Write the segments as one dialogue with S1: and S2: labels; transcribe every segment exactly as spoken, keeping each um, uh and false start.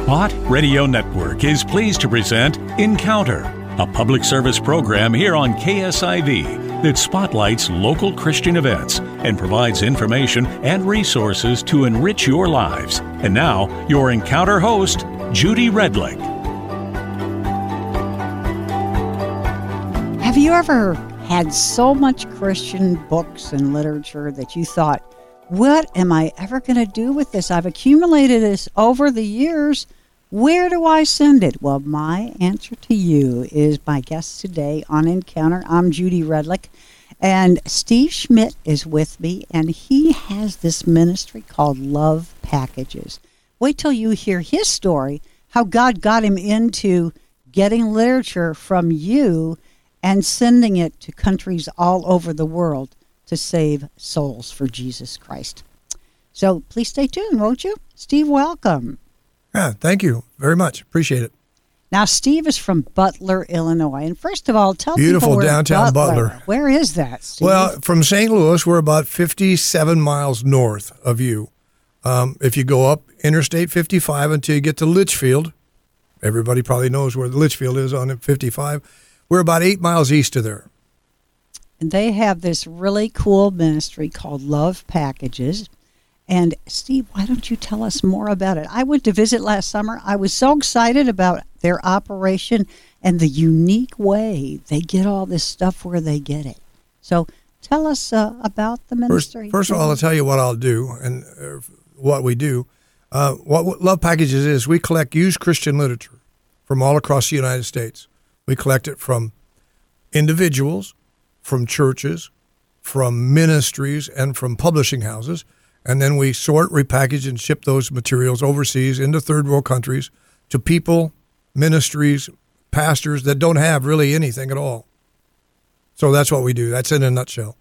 S1: Bott Radio Network is pleased to present Encounter, a public service program here on K S I V that spotlights local Christian events and provides information and resources to enrich your lives. And now, your Encounter host, Judy Redlick.
S2: Have you ever had so much Christian books and literature that you thought, what am I ever going to do with this? I've accumulated this over the years. Where do I send it? Well, my answer to you is my guest today on Encounter. I'm Judy Redlick, and Steve Schmidt is with me, and he has this ministry called Love Packages. Wait till you hear his story, how God got him into getting literature from you and sending it to countries all over the world to save souls for Jesus Christ. So please stay tuned, won't you? Steve, welcome.
S3: Yeah, thank you very much. Appreciate it.
S2: Now, Steve is from Butler, Illinois. And first of all, tell
S3: Beautiful
S2: people where
S3: downtown
S2: Butler.
S3: Butler.
S2: Where is that, Steve?
S3: Well, from Saint Louis, we're about fifty-seven miles north of you. Um, if you go up Interstate fifty-five until you get to Litchfield, everybody probably knows where the Litchfield is on fifty-five. We're about eight miles east of there.
S2: And they have this really cool ministry called Love Packages. And Steve, why don't you tell us more about it? I went to visit last summer. I was so excited about their operation and the unique way they get all this stuff where they get it. So tell us uh, about the ministry.
S3: First, first of all, I'll tell you what I'll do and uh, what we do. Uh, what, what Love Packages is, we collect used Christian literature from all across the United States. We collect it from individuals, from churches, from ministries, and from publishing houses. And then we sort, repackage, and ship those materials overseas into third world countries to people, ministries, pastors that don't have really anything at all. So that's what we do. That's in a nutshell.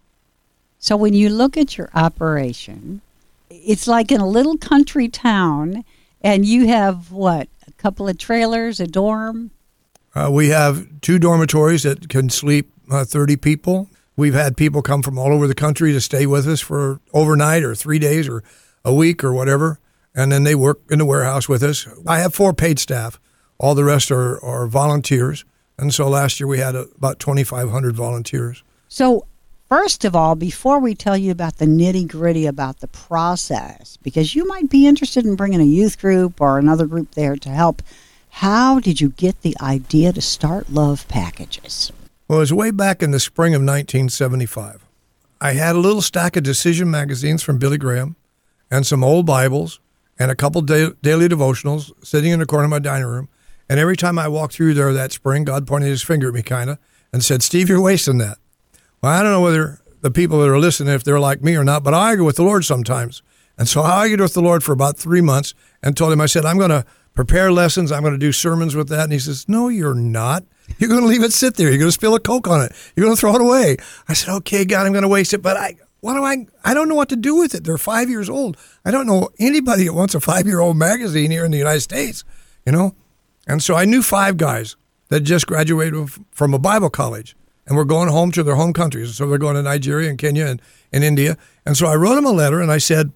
S2: So when you look at your operation, it's like in a little country town, and you have, what, a couple of trailers, a dorm?
S3: Uh, we have two dormitories that can sleep uh, thirty people. We've had people come from all over the country to stay with us for overnight or three days or a week or whatever, and then they work in the warehouse with us. I have four paid staff. All the rest are, are volunteers, and so last year we had a, about twenty-five hundred volunteers.
S2: So first of all, before we tell you about the nitty-gritty about the process, because you might be interested in bringing a youth group or another group there to help, how did you get the idea to start Love Packages?
S3: Well, it was way back in the spring of nineteen seventy-five. I had a little stack of Decision magazines from Billy Graham and some old Bibles and a couple da- daily devotionals sitting in the corner of my dining room. And every time I walked through there that spring, God pointed his finger at me kind of and said, Steve, you're wasting that. Well, I don't know whether the people that are listening, if they're like me or not, but I argue with the Lord sometimes. And so I argued with the Lord for about three months and told him, I said, I'm going to prepare lessons. I'm going to do sermons with that. And he says, no, you're not. You're going to leave it sit there. You're going to spill a Coke on it. You're going to throw it away. I said, okay, God, I'm going to waste it. But I, what do I, I don't know what to do with it. They're five years old. I don't know anybody that wants a five-year-old magazine here in the United States, you know? And so I knew five guys that just graduated from a Bible college and were going home to their home countries. So they're going to Nigeria and Kenya and, and India. And so I wrote them a letter and I said,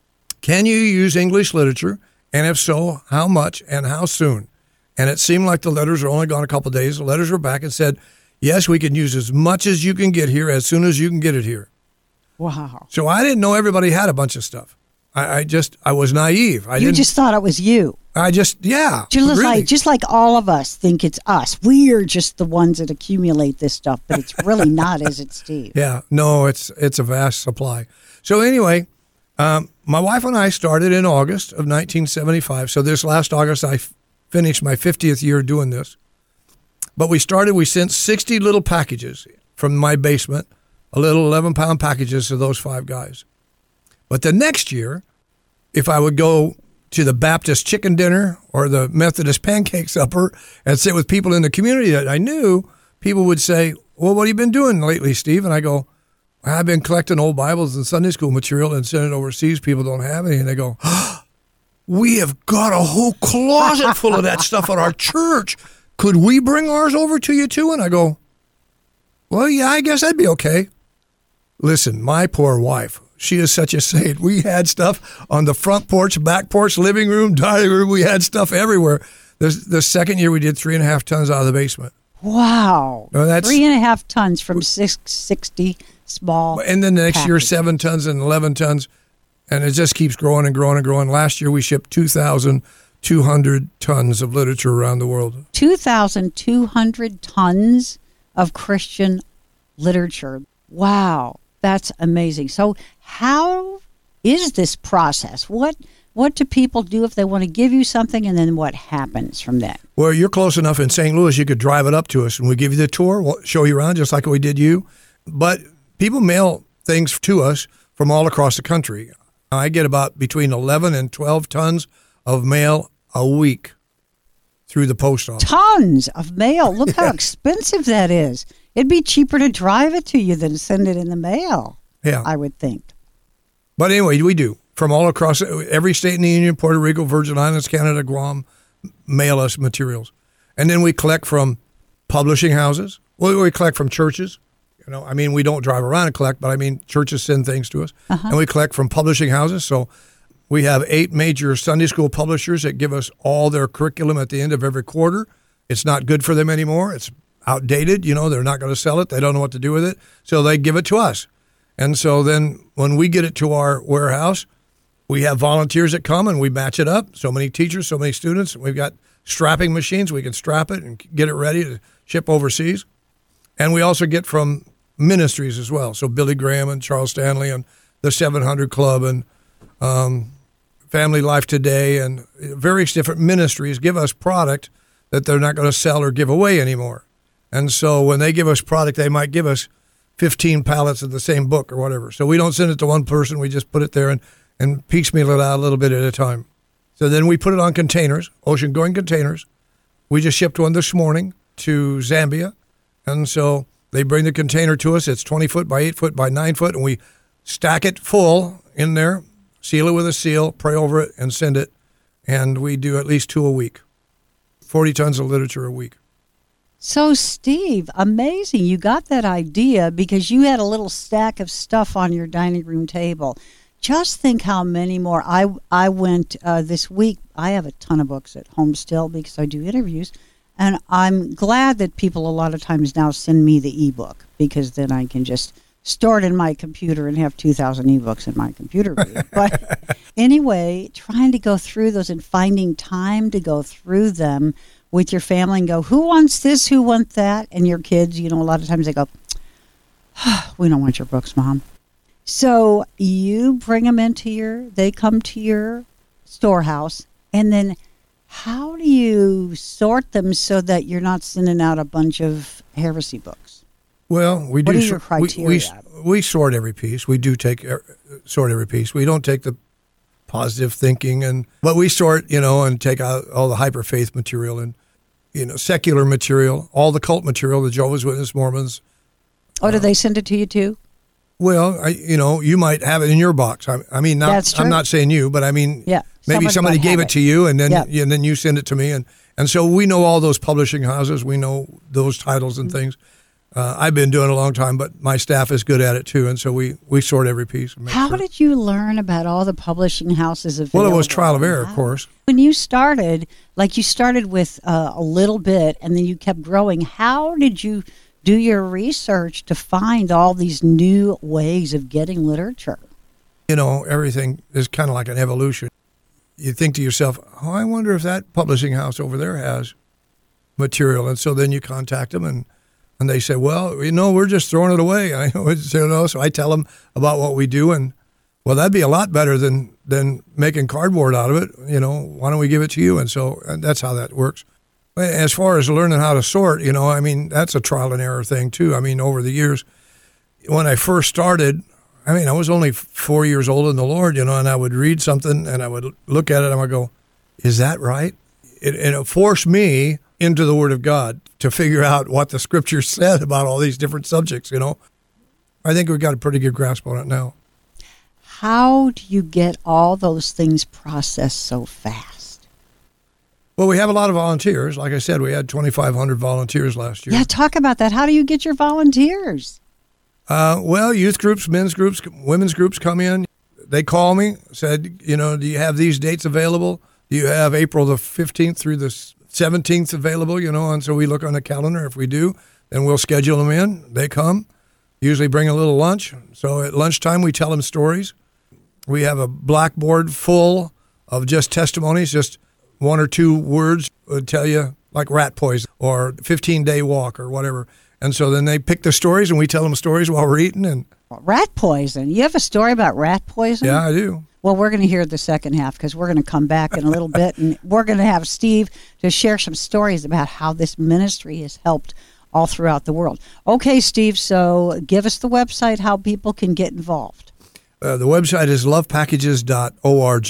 S3: can you use English literature? And if so, how much and how soon? And it seemed like the letters were only gone a couple of days. The letters were back and said, yes, we can use as much as you can get here as soon as you can get it here.
S2: Wow.
S3: So I didn't know everybody had a bunch of stuff. I, I just, I was naive. I
S2: you
S3: didn't,
S2: just thought it was you.
S3: I just, yeah.
S2: Just
S3: really.
S2: like, just like all of us think it's us. We're just the ones that accumulate this stuff, but it's really not, is it, Steve?
S3: Yeah, no, it's it's a vast supply. So anyway, um, my wife and I started in August of nineteen seventy-five. So this last August, I f- finished my fiftieth year doing this. But we started, we sent sixty little packages from my basement, a little eleven-pound packages to those five guys. But the next year, if I would go to the Baptist chicken dinner or the Methodist pancake supper and sit with people in the community that I knew, people would say, well, what have you been doing lately, Steve? And I go, I've been collecting old Bibles and Sunday school material and sending it overseas. People don't have any. And they go, oh, we have got a whole closet full of that stuff at our church. Could we bring ours over to you too? And I go, well, yeah, I guess that'd be okay. Listen, my poor wife, she is such a saint. We had stuff on the front porch, back porch, living room, dining room. We had stuff everywhere. The, the second year we did three and a half tons out of the basement.
S2: Wow.
S3: No, that's,
S2: three and a half tons from six sixty small.
S3: And then the next
S2: package.
S3: year, seven tons and eleven tons. And it just keeps growing and growing and growing. Last year we shipped two thousand two hundred tons of literature around the world.
S2: two thousand two hundred tons of Christian literature. Wow. That's amazing. So how is this process? What what do people do if they want to give you something, and then what happens from that?
S3: Well, you're close enough in Saint Louis, you could drive it up to us and we give you the tour, we'll show you around just like we did you. But people mail things to us from all across the country. I get about between eleven and twelve tons of mail a week through the post office.
S2: Tons of mail. Look how expensive that is. It'd be cheaper to drive it to you than send it in the mail,
S3: Yeah.
S2: I would think.
S3: But anyway, we do. From all across every state in the Union, Puerto Rico, Virgin Islands, Canada, Guam, mail us materials. And then we collect from publishing houses. Well, we collect from churches. You know, I mean, we don't drive around and collect, but I mean, churches send things to us. Uh-huh. And we collect from publishing houses. So we have eight major Sunday school publishers that give us all their curriculum at the end of every quarter. It's not good for them anymore. It's outdated. You know, they're not going to sell it. They don't know what to do with it. So they give it to us. And so then when we get it to our warehouse, we have volunteers that come and we match it up. So many teachers, so many students. We've got strapping machines. We can strap it and get it ready to ship overseas. And we also get from ministries as well. So Billy Graham and Charles Stanley and the seven hundred Club and um, Family Life Today and various different ministries give us product that they're not going to sell or give away anymore. And so when they give us product, they might give us fifteen pallets of the same book or whatever. So we don't send it to one person. We just put it there and, and piecemeal it out a little bit at a time. So then we put it on containers, ocean-going containers. We just shipped one this morning to Zambia. And so they bring the container to us. It's twenty foot by eight foot by nine foot. And we stack it full in there, seal it with a seal, pray over it, and send it. And we do at least two a week, forty tons of literature a week.
S2: So, Steve, amazing. You got that idea because you had a little stack of stuff on your dining room table. Just think how many more. I, I went uh, this week. I have a ton of books at home still because I do interviews. And I'm glad that people a lot of times now send me the ebook because then I can just store it in my computer and have two thousand ebooks in my computer. But anyway, trying to go through those and finding time to go through them with your family and go, who wants this, who wants that? And your kids, you know, a lot of times they go, oh, we don't want your books, Mom. So you bring them into your, they come to your storehouse, and then how do you sort them so that you're not sending out a bunch of heresy books?
S3: Well, we
S2: What
S3: do.
S2: are your criteria?
S3: We, we, we sort every piece. We do take er, sort every piece. We don't take the positive thinking, and but we sort, you know, and take out all the hyper faith material and, you know, secular material, all the cult material, the Jehovah's Witness, Mormons.
S2: Oh, do they send it to you too?
S3: Well, I, you know, you might have it in your box. I, I mean, not,
S2: That's true.
S3: I'm not saying you, but I mean,
S2: Yeah,
S3: maybe
S2: somebody
S3: somebody
S2: might
S3: gave
S2: have
S3: it
S2: it.
S3: to you, and then
S2: Yep.
S3: yeah, and then you send it to me, and and so we know all those publishing houses. We know those titles and things. Uh, I've been doing it a long time, but my staff is good at it too, and so we, we sort every piece. and make
S2: How
S3: sure.
S2: did you learn about all the publishing houses available?
S3: Well, it was trial of error, of
S2: Wow.
S3: course.
S2: When you started, like you started with uh, a little bit and then you kept growing, how did you do your research to find all these new ways of getting literature?
S3: You know, everything is kind of like an evolution. You think to yourself, oh, I wonder if that publishing house over there has material. And so then you contact them, and, and they say, well, you know, we're just throwing it away. I you know, so I tell them about what we do, and, well, that'd be a lot better than, than making cardboard out of it. You know, why don't we give it to you? And so and that's how that works. As far as learning how to sort, you know, I mean, that's a trial and error thing, too. I mean, over the years, when I first started, I mean, I was only four years old in the Lord, you know, and I would read something and I would look at it and I would go, is that right? It, and it forced me into the Word of God to figure out what the Scripture said about all these different subjects, you know. I think we've got a pretty good grasp on it now.
S2: How do you get all those things processed so fast?
S3: Well, we have a lot of volunteers. Like I said, we had twenty-five hundred volunteers last year.
S2: Yeah, talk about that. How do you get your volunteers?
S3: Uh, well, youth groups, men's groups, women's groups come in. They call me, said, you know, do you have these dates available? Do you have April the fifteenth through the seventeenth available? You know, and so we look on the calendar. If we do, then we'll schedule them in. They come, usually bring a little lunch. So at lunchtime, we tell them stories. We have a blackboard full of just testimonies, just one or two words would tell you, like rat poison or fifteen-day walk or whatever. And so then they pick the stories, and we tell them stories while we're eating. And
S2: rat poison. You have a story about rat poison?
S3: Yeah, I do.
S2: Well, we're going to hear the second half because we're going to come back in a little bit, and we're going to have Steve to share some stories about how this ministry has helped all throughout the world. Okay, Steve, so give us the website, how people can get involved.
S3: Uh, the website is love packages dot org,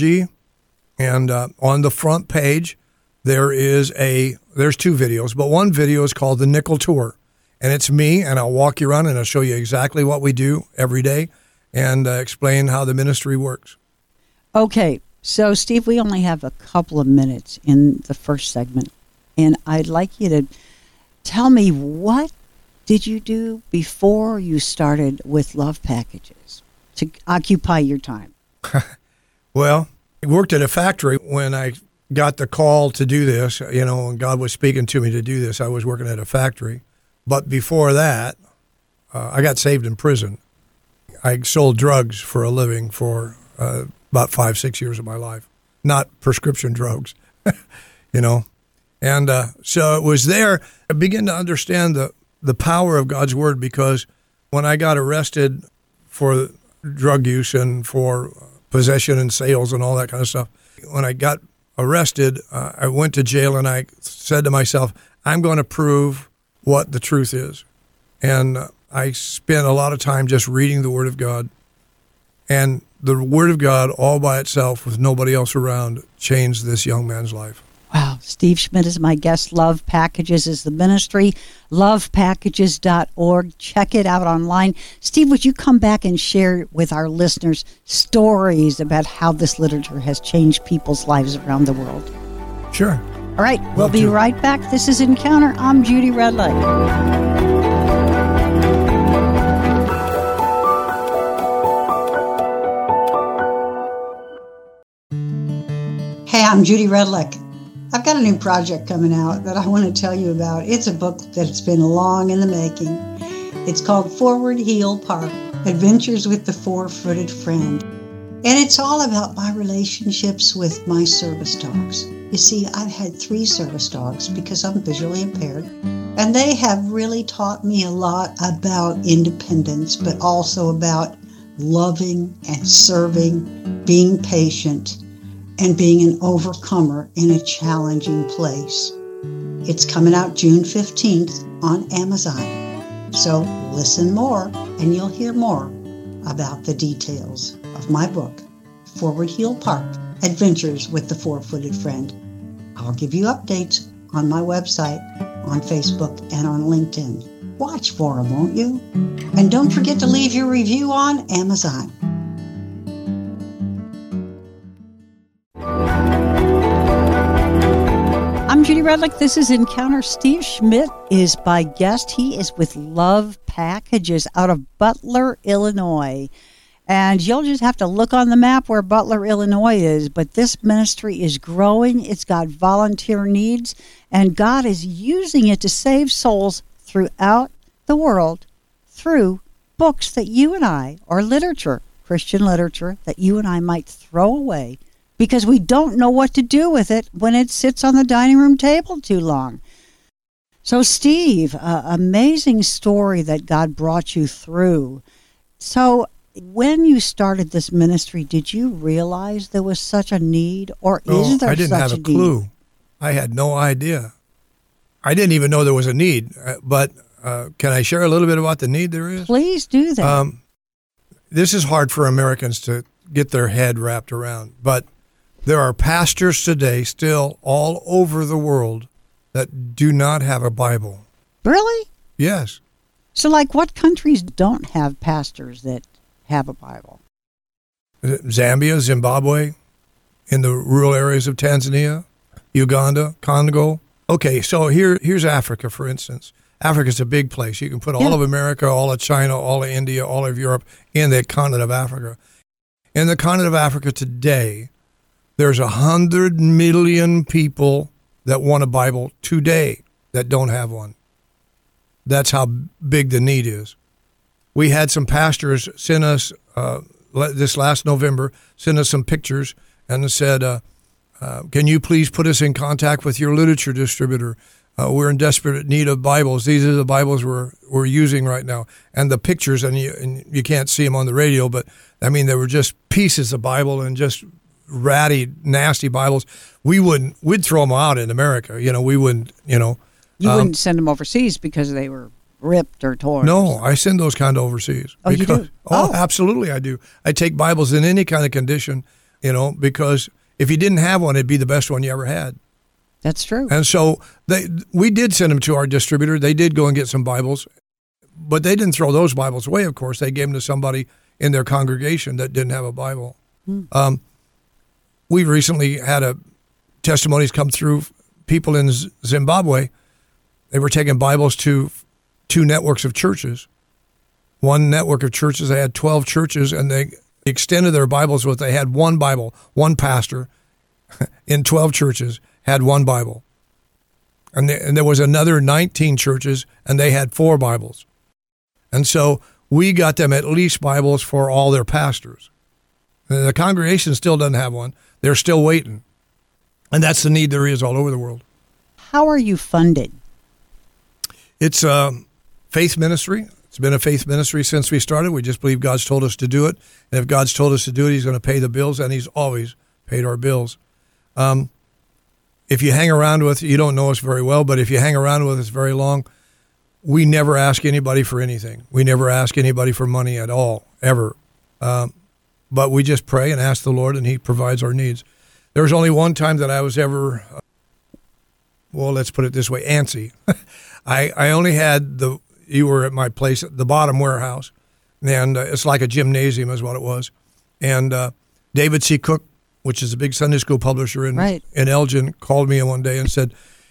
S3: and uh, on the front page there is a there's two videos, but one video is called the Nickel Tour. And it's me, and I'll walk you around, and I'll show you exactly what we do every day and uh, explain how the ministry works.
S2: Okay, so, Steve, we only have a couple of minutes in the first segment, and I'd like you to tell me, what did you do before you started with Love Packages to occupy your time?
S3: Well, I worked at a factory when I got the call to do this, you know, and God was speaking to me to do this. I was working at a factory. But before that, uh, I got saved in prison. I sold drugs for a living for uh, about five, six years of my life. Not prescription drugs, you know. And uh, so it was there. I began to understand the, the power of God's word, because when I got arrested for drug use and for possession and sales and all that kind of stuff, when I got arrested, uh, I went to jail and I said to myself, I'm going to prove what the truth is. And uh, I spent a lot of time just reading the Word of God. And the Word of God all by itself, with nobody else around, changed this young man's life.
S2: Wow. Steve Schmidt is my guest. Love Packages is the ministry. love packages dot org. Check it out online. Steve, would you come back and share with our listeners stories about how this literature has changed people's lives around the world?
S3: Sure.
S2: All right, we'll
S3: Love
S2: be
S3: to.
S2: right back. This is Encounter. I'm Judy Redlick. Hey, I'm Judy Redlick. I've got a new project coming out that I want to tell you about. It's a book that's been long in the making. It's called Forward Heel Park, Adventures with the Four-Footed Friend. And it's all about my relationships with my service dogs. You see, I've had three service dogs because I'm visually impaired, and they have really taught me a lot about independence, but also about loving and serving, being patient, and being an overcomer in a challenging place. It's coming out June fifteenth on Amazon. So listen more, and you'll hear more about the details of my book, Forward Heel Park, Adventures with the Four-Footed Friend. I'll give you updates on my website, on Facebook, and on LinkedIn. Watch for them, won't you? And don't forget to leave your review on Amazon. I'm Judy Redlick. This is Encounter. Steve Schmidt is my guest. He is with Love Packages out of Butler, Illinois. And you'll just have to look on the map where Butler, Illinois is. But this ministry is growing. It's got volunteer needs. And God is using it to save souls throughout the world through books that you and I, or literature, Christian literature, that you and I might throw away because we don't know what to do with it when it sits on the dining room table too long. So, Steve, uh, amazing story that God brought you through. So, when you started this ministry, did you realize there was such a need, or
S3: No,
S2: is there
S3: I didn't
S2: such
S3: have a
S2: a
S3: clue.
S2: need?
S3: I had no idea. I didn't even know there was a need. Uh, but uh, can I share a little bit about the need there is?
S2: Please do that.
S3: Um, this is hard for Americans to get their head wrapped around, but there are pastors today still all over the world that do not have a Bible.
S2: Really?
S3: Yes.
S2: So, like, what countries don't have pastors that have a Bible?
S3: Zambia, Zimbabwe, in the rural areas of Tanzania, Uganda, Congo. Okay, so here, here's Africa, for instance. Africa's a big place. You can put all
S2: Yeah.
S3: of America, all of China, all of India, all of Europe in the continent of Africa. In the continent of Africa today, there's a hundred million people that want a Bible today that don't have one. That's how big the need is. We had some pastors send us, uh, this last November, send us some pictures and said, uh, uh, can you please put us in contact with your literature distributor? Uh, we're in desperate need of Bibles. These are the Bibles we're we're using right now. And the pictures, and you, and you can't see them on the radio, but I mean, they were just pieces of Bible and just ratty, nasty Bibles. We wouldn't, we'd throw them out in America. You know, we wouldn't, you know.
S2: You
S3: um,
S2: wouldn't send them overseas because they were ripped or torn.
S3: No, I send those kind of overseas.
S2: Oh, you
S3: because,
S2: do?
S3: Oh,
S2: Oh.
S3: absolutely, I do. I take Bibles in any kind of condition, you know, because if you didn't have one, it'd be the best one you ever had.
S2: That's true.
S3: And so they, we did send them to our distributor. They did go and get some Bibles, but they didn't throw those Bibles away, of course. They gave them to somebody in their congregation that didn't have a Bible. Hmm. Um, we recently had a testimonies come through, people in Z- Zimbabwe. They were taking Bibles to two networks of churches. One network of churches, they had twelve churches, and they extended their Bibles with, they had one Bible, one pastor in twelve churches had one Bible. And, they, and there was another nineteen churches, and they had four Bibles. And so we got them at least Bibles for all their pastors. And the congregation still doesn't have one. They're still waiting. And that's the need there is all over the world.
S2: How are you funded?
S3: It's a faith ministry. It's been a faith ministry since we started. We just believe God's told us to do it. And if God's told us to do it, he's going to pay the bills, and he's always paid our bills. Um, if you hang around with, you don't know us very well, but if you hang around with us very long, we never ask anybody for anything. We never ask anybody for money at all, ever. Um, but we just pray and ask the Lord, and he provides our needs. There was only one time that I was ever, uh, well, let's put it this way, antsy. I, I only had the, you were at my place, at the bottom warehouse, and uh, it's like a gymnasium is what it was. And uh, David C. Cook, which is a big Sunday school publisher in,
S2: right.
S3: in Elgin, called me one day and said,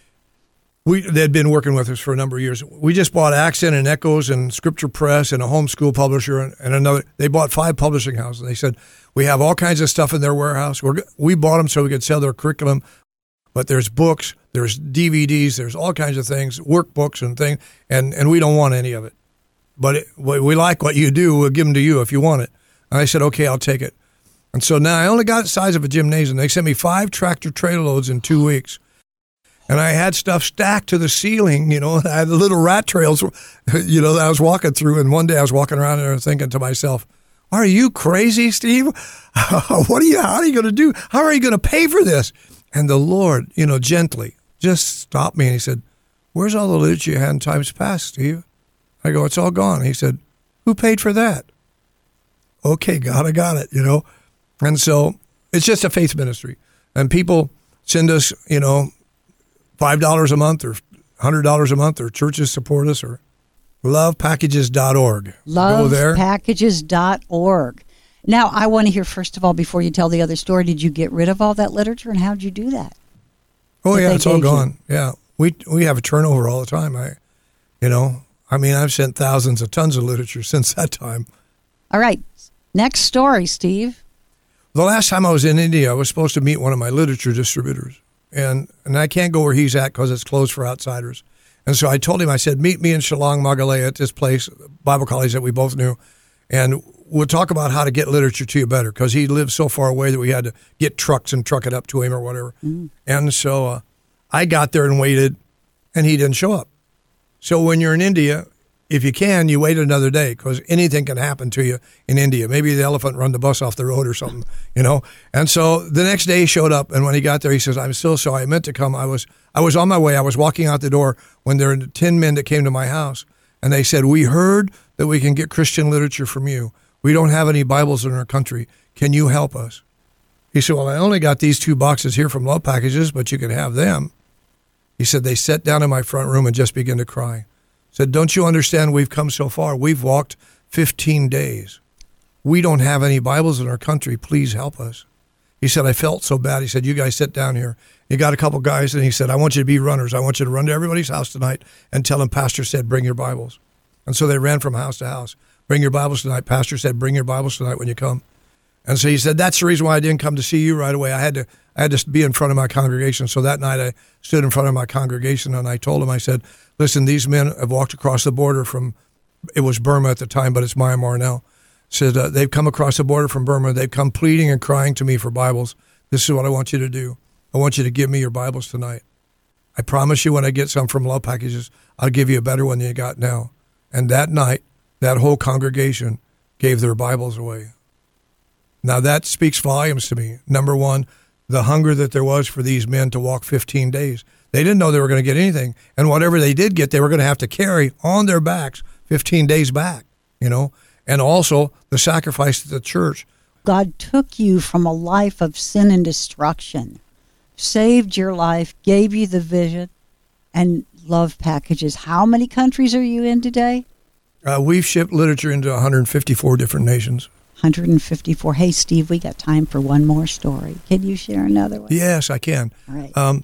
S3: we they'd been working with us for a number of years. We just bought Accent and Echoes and Scripture Press and a homeschool publisher and, and another. They bought five publishing houses. They said, we have all kinds of stuff in their warehouse. We're, we bought them so we could sell their curriculum, but there's books, there's D V Ds, there's all kinds of things, workbooks and things, and, and we don't want any of it. But it, we like what you do. We'll give them to you if you want it. And I said, okay, I'll take it. And so now I only got the size of a gymnasium. They sent me five tractor trailer loads in two weeks. And I had stuff stacked to the ceiling, you know. I had the little rat trails, you know, that I was walking through. And one day I was walking around there and thinking to myself, are you crazy, Steve? What are you, how are you going to do? How are you going to pay for this? And the Lord, you know, gently just stopped me and he said, where's all the literature you had in times past, Steve? I go, it's all gone. He said, who paid for that? Okay, God, I got it, you know. And so it's just a faith ministry. And people send us, you know, five dollars a month or one hundred dollars a month, or churches support us, or love packages dot org.
S2: love packages dot org. Now, I want to hear, first of all, before you tell the other story, did you get rid of all that literature, and how did you do that?
S3: Oh,
S2: that
S3: yeah, it's all gone.
S2: You?
S3: Yeah, we we have a turnover all the time. I, you know, I mean, I've sent thousands of tons of literature since that time.
S2: All right, next story, Steve.
S3: The last time I was in India, I was supposed to meet one of my literature distributors. And and I can't go where he's at because it's closed for outsiders. And so I told him, I said, meet me in Shillong, Meghalaya at this place, Bible college that we both knew, and we'll talk about how to get literature to you better, because he lived so far away that we had to get trucks and truck it up to him or whatever. Mm. And so uh, I got there and waited, and he didn't show up. So when you're in India, if you can, you wait another day, because anything can happen to you in India. Maybe the elephant run the bus off the road or something, you know. And so the next day he showed up, and when he got there, he says, I'm so sorry. I meant to come. I was I was on my way. I was walking out the door when there were ten men that came to my house, and they said, we heard that we can get Christian literature from you. We don't have any Bibles in our country. Can you help us? He said, well, I only got these two boxes here from Love Packages, but you can have them. He said, they sat down in my front room and just began to cry. Said, don't you understand we've come so far? We've walked fifteen days. We don't have any Bibles in our country. Please help us. He said, I felt so bad. He said, you guys sit down here. He got a couple guys, and he said, I want you to be runners. I want you to run to everybody's house tonight and tell them Pastor said, bring your Bibles. And so they ran from house to house. Bring your Bibles tonight. Pastor said, bring your Bibles tonight when you come. And so he said, that's the reason why I didn't come to see you right away. I had to I had to be in front of my congregation. So that night I stood in front of my congregation, and I told him, I said, listen, these men have walked across the border from, it was Burma at the time, but it's Myanmar now. Said uh, they've come across the border from Burma. They've come pleading and crying to me for Bibles. This is what I want you to do. I want you to give me your Bibles tonight. I promise you when I get some from Love Packages, I'll give you a better one than you got now. And that night, that whole congregation gave their Bibles away. Now that speaks volumes to me. Number one, the hunger that there was for these men to walk fifteen days. They didn't know they were going to get anything. And whatever they did get, they were going to have to carry on their backs fifteen days back, you know. And also the sacrifice to the church.
S2: God took you from a life of sin and destruction, saved your life, gave you the vision, and Love Packages. How many countries are you in today?
S3: Uh, we've shipped literature into one hundred fifty-four different nations.
S2: one hundred fifty-four. Hey, Steve, we got time for one more story. Can you share another one?
S3: Yes, I can.
S2: All right.
S3: Um,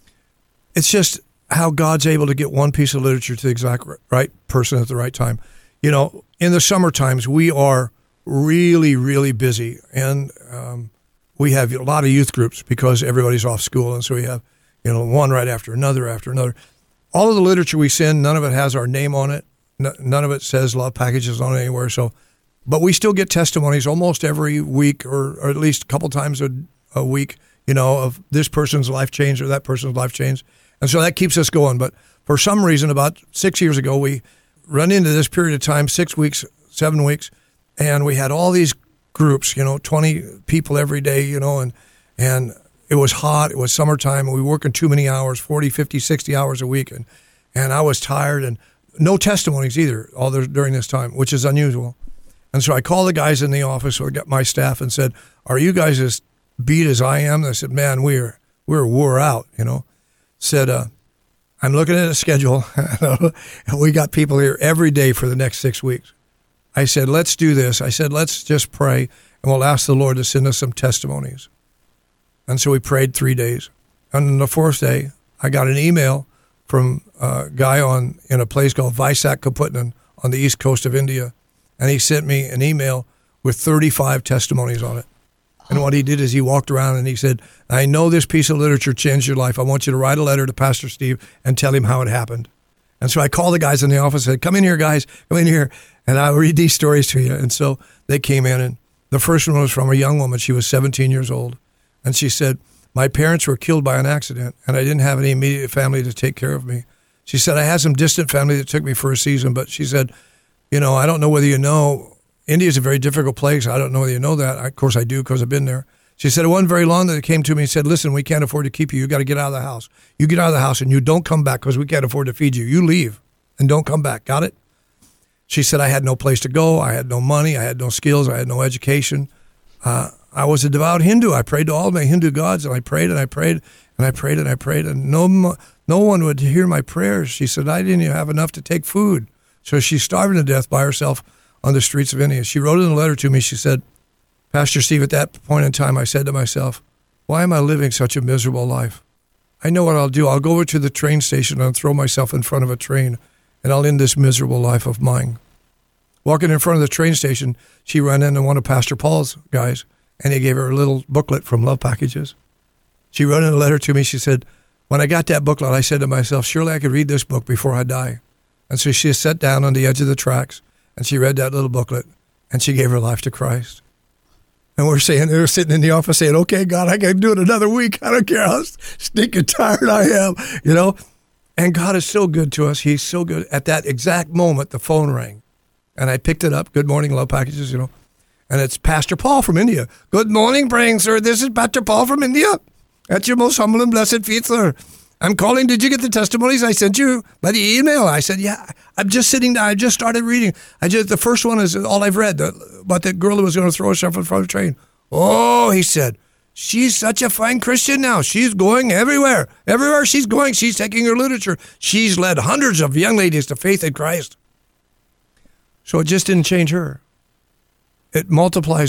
S3: it's just how God's able to get one piece of literature to the exact right person at the right time. You know, in the summer times, we are really, really busy. And um, we have a lot of youth groups because everybody's off school. And so we have, you know, one right after another after another. All of the literature we send, none of it has our name on it. N- none of it says Love Packages on it anywhere. So, but we still get testimonies almost every week or, or at least a couple times a, a week, you know, of this person's life changed or that person's life changed. And so that keeps us going. But for some reason, about six years ago, we run into this period of time, six weeks, seven weeks, and we had all these groups, you know, twenty people every day, you know, and and it was hot, it was summertime, and we were working too many hours, forty, fifty, sixty hours a week, and, and I was tired, and no testimonies either all the, during this time, which is unusual. And so I called the guys in the office, or got my staff, and said, are you guys as beat as I am? They said, man, we're, we're wore out, you know. Said, uh, I'm looking at a schedule, and we got people here every day for the next six weeks. I said, let's do this. I said, let's just pray, and we'll ask the Lord to send us some testimonies. And so we prayed three days. And on the fourth day, I got an email from a guy on in a place called Visakhapatnam on the east coast of India, and he sent me an email with thirty-five testimonies on it. And what he did is he walked around and he said, I know this piece of literature changed your life. I want you to write a letter to Pastor Steve and tell him how it happened. And so I called the guys in the office and said, come in here, guys, come in here, and I'll read these stories to you. And so they came in, and the first one was from a young woman. She was seventeen years old. And she said, my parents were killed by an accident, and I didn't have any immediate family to take care of me. She said, I had some distant family that took me for a season, but she said, you know, I don't know whether you know, India is a very difficult place. I don't know whether you know that. I, of course I do because I've been there. She said it wasn't very long that they came to me and said, listen, we can't afford to keep you. You got to get out of the house. You get out of the house and you don't come back because we can't afford to feed you. You leave and don't come back. Got it? She said, I had no place to go. I had no money. I had no skills. I had no education. Uh, I was a devout Hindu. I prayed to all my Hindu gods, and I prayed and I prayed and I prayed and I prayed, and no, no one would hear my prayers. She said, I didn't even have enough to take food. So she's starving to death by herself on the streets of India. She wrote in a letter to me. She said, Pastor Steve, at that point in time, I said to myself, why am I living such a miserable life? I know what I'll do. I'll go over to the train station and throw myself in front of a train, and I'll end this miserable life of mine. Walking in front of the train station, she ran into one of Pastor Paul's guys, and he gave her a little booklet from Love Packages. She wrote in a letter to me. She said, when I got that booklet, I said to myself, surely I could read this book before I die. And so she sat down on the edge of the tracks, and she read that little booklet, and she gave her life to Christ. And we're saying, they're sitting in the office saying, okay, God, I can do it another week. I don't care how stinking tired I am, you know. And God is so good to us. He's so good. At that exact moment, the phone rang, and I picked it up. Good morning, Love Packages, you know. And it's Pastor Paul from India. Good morning, praying sir. This is Pastor Paul from India. At your most humble and blessed feet, sir. I'm calling. Did you get the testimonies I sent you by the email? I said, yeah. I'm just sitting down. I just started reading. I just the first one is all I've read, the, about that girl who was going to throw herself in front of a train. Oh, he said, she's such a fine Christian now. She's going everywhere. Everywhere she's going, she's taking her literature. She's led hundreds of young ladies to faith in Christ. So it just didn't change her. It multiplies out.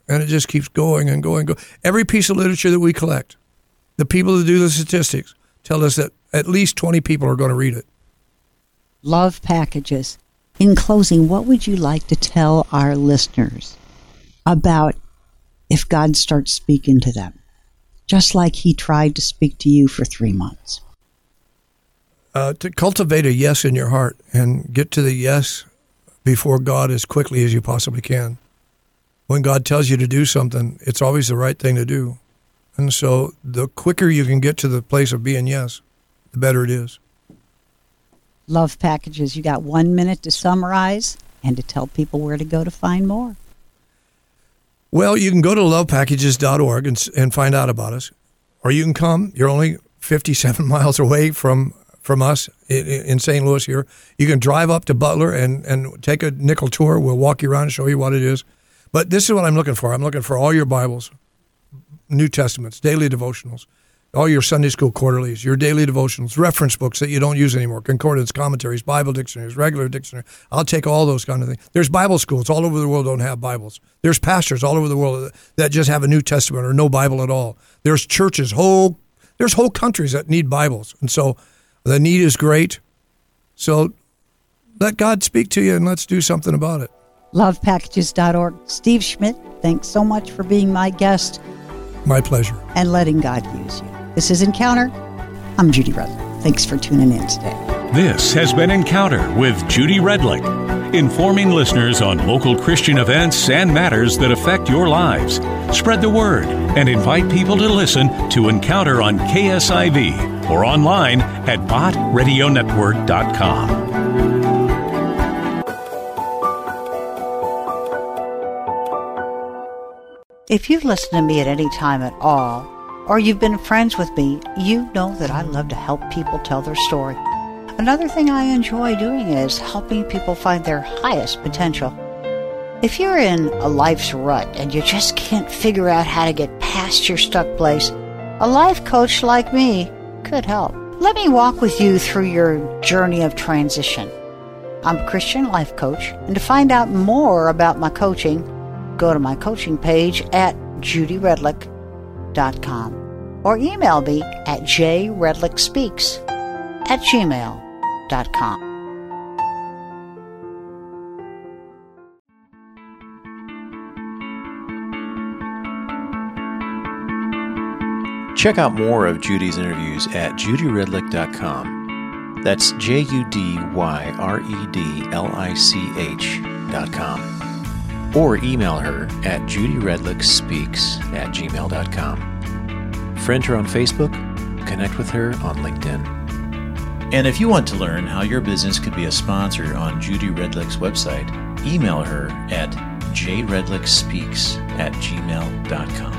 S3: And it just keeps going and going and going. Every piece of literature that we collect, the people that do the statistics tell us that at least twenty people are going to read it.
S2: Love Packages. In closing, what would you like to tell our listeners about if God starts speaking to them, just like he tried to speak to you for three months?
S3: Uh, to cultivate a yes in your heart and get to the yes before God as quickly as you possibly can. When God tells you to do something, it's always the right thing to do. And so the quicker you can get to the place of being yes, the better it is.
S2: Love Packages. You got one minute to summarize and to tell people where to go to find more.
S3: Well, you can go to love packages dot org and, and find out about us. Or you can come. You're only fifty-seven miles away from, from us in, in Saint Louis here. You can drive up to Butler and, and take a nickel tour. We'll walk you around and show you what it is. But this is what I'm looking for. I'm looking for all your Bibles, New Testaments, daily devotionals, all your Sunday school quarterlies, your daily devotionals, reference books that you don't use anymore, concordance, commentaries, Bible dictionaries, regular dictionary. I'll take all those kind of things. There's Bible schools all over the world don't have Bibles. There's pastors all over the world that just have a New Testament or no Bible at all. There's churches, whole there's whole countries that need Bibles. And so the need is great. So let God speak to you and let's do something about it.
S2: love packages dot org. Steve Schmidt, thanks so much for being my guest.
S3: My pleasure.
S2: And letting God use you. This is Encounter. I'm Judy Redlick. Thanks for tuning in today.
S1: This has been Encounter with Judy Redlick, informing listeners on local Christian events and matters that affect your lives. Spread the word and invite people to listen to Encounter on K S I V or online at bot radio network dot com.
S2: If you've listened to me at any time at all, or you've been friends with me, you know that I love to help people tell their story. Another thing I enjoy doing is helping people find their highest potential. If you're in a life's rut and you just can't figure out how to get past your stuck place, a life coach like me could help. Let me walk with you through your journey of transition. I'm a Christian life coach, and to find out more about my coaching, go to my coaching page at judy redlick dot com or email me at jredlickspeaks at gmail dot com.
S4: Check out more of Judy's interviews at judy redlick dot com. That's J U D Y R E D L I C H dot com. Or email her at judyredlickspeaks at gmail dot com. Friend her on Facebook, connect with her on LinkedIn.
S5: And if you want to learn how your business could be a sponsor on Judy Redlick's website, email her at j redlickspeaks at gmail dot com.